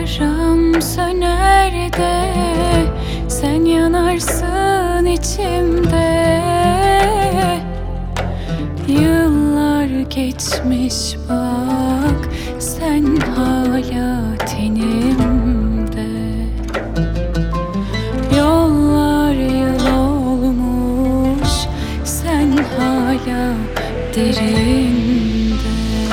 Şarjım söner de sen yanarsın içimde. Yıllar geçmiş bak, sen hala tenimde. Yollar yıl olmuş, sen hala derinde.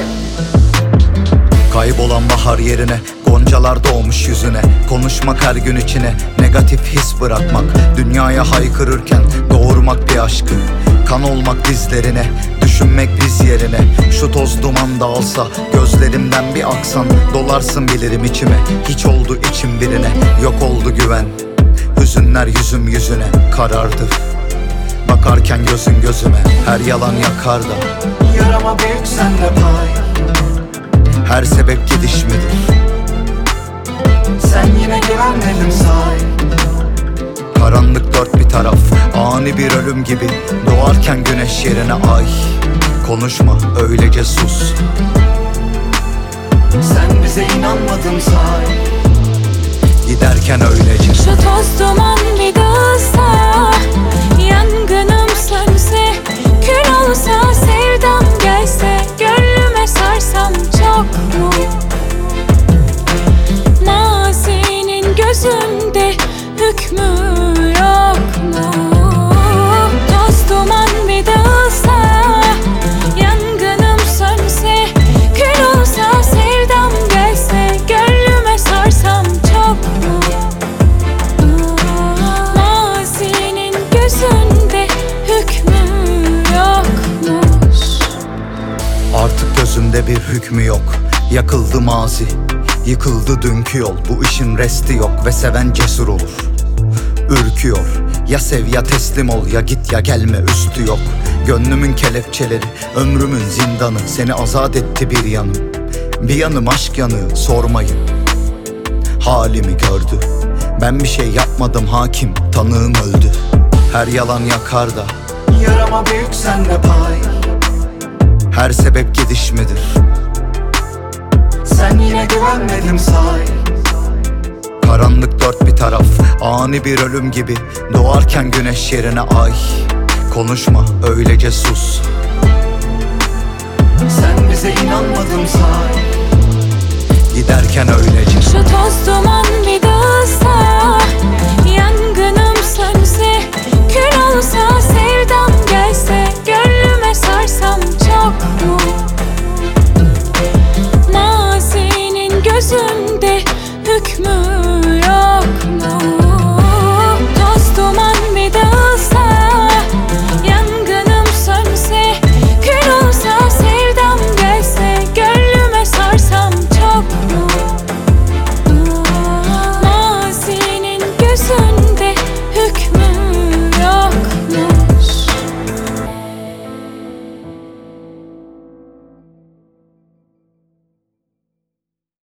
Kaybolan bahar yerine goncalar doğmuş yüzüne. Konuşmak her gün içine negatif his bırakmak. Dünyaya haykırırken doğurmak bir aşkı. Kan olmak dizlerine, düşünmek biz yerine. Şu toz duman dağılsa, gözlerimden bir aksan. Dolarsın bilirim içime, hiç oldu içim birine. Yok oldu güven, hüzünler yüzüm yüzüne karardı. Bakarken gözün gözüme, her yalan yakar da. Yarama büyük sende pay. Her sebep gidiş midir? Sen yine güvenmedin say. Karanlık dört bir taraf, ani bir ölüm gibi. Doğarken güneş yerine ay. Konuşma, öylece sus. Sen bize inanmadın say. Giderken öylece. Şu toz duman bir dağılsa, yangınım sönse, kül olsa, sevdam gelse, gönlüme sarsam çok mu? Mazinin gözünde hükmü yok mu? Toz duman bir dağılsa, yangınım sönse, kül olsa, sevdam gelse, gönlüme sarsam çok mu? Mazinin gözünde hükmü yokmuş. Artık gözümde bir hükmü yok. Yakıldı mazi, yıkıldı dünkü yol. Bu işin resti yok ve seven cesur olur. Ürküyor, ya sev ya teslim ol, ya git ya gelme, üstü yok. Gönlümün kelepçeleri, ömrümün zindanı. Seni azat etti bir yanım. Bir yanım aşk yanığı, sormayın. Halimi gördü. Ben bir şey yapmadım hakim, tanığım öldü. Her yalan yakar da. Yarama büyük sende pay. Her sebep gidiş midir? Sen yine güvenmedin say. Karanlık dört bir taraf, ani bir ölüm gibi. Doğarken güneş yerine ay. Konuşma, öylece sus. Sen bize inanmadın say. Giderken öylece. Şu toz duman bir dağılsa,